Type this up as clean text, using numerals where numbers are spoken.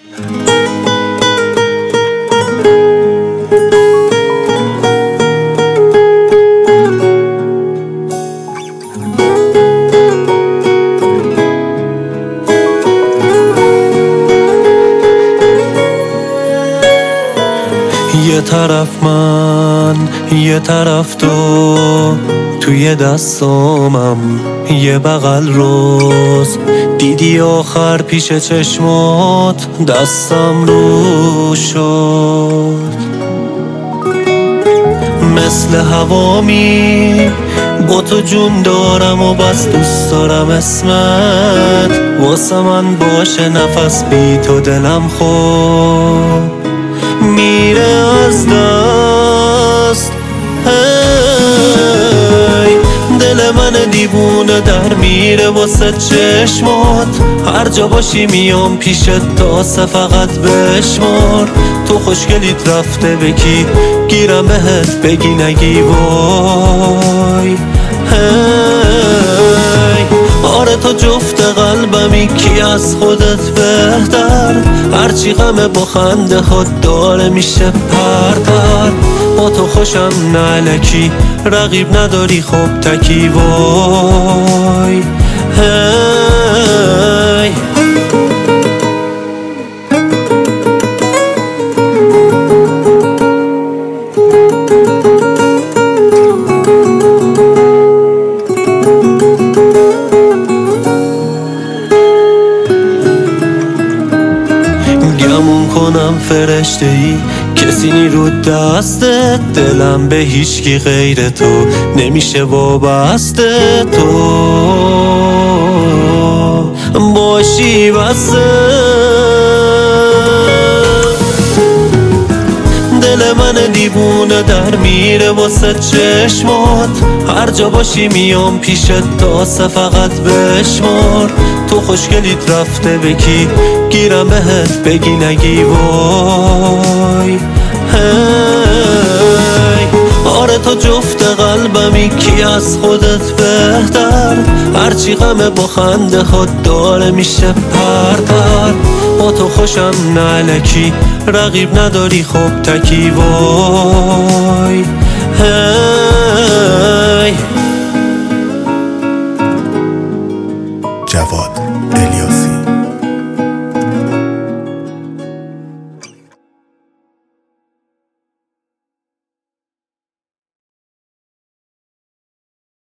یه طرف من یه طرف تو، توی دستامم یه بغل روز، دیدی آخر پیش چشمات دستم رو شد. مثل هوامی با تو جون دارم و بس دوست دارم اسمت واسه من باشه، نفس بی تو دلم خود میره از دست. هی دل من دیوونه در میره واسه چشمات، هر جا باشی میام پیشت تاسه فقط بشمار. تو خوشگلیت رفته به کی گیرم بهت بگی نگی وای. آره تو جفت قلبمی، کی از خودت بهتر، هرچی غمه با خنده خود داره میشه پرتر. با تو خوشم نه الکی، رقیب نداری خب تکی وای. گمون کنم فرشته ای کسی نی رو دستت، دلم به هیچکی غیر تو نمیشه وابسته. تو باشی بسه دل من دیوونه در میره واسه چشمات، هر جا باشی میام پیشت تاسه فقط بشمار. تو خوشگلیت رفته به کی گیرم بهت بگی نگی وای. آره تو جفت قلبمی، کی از خودت بهتر، هرچی غمه با خنده خود داره میشه پرتر. با تو خوشم نه الکی، رقیب نداری خب تکی وای.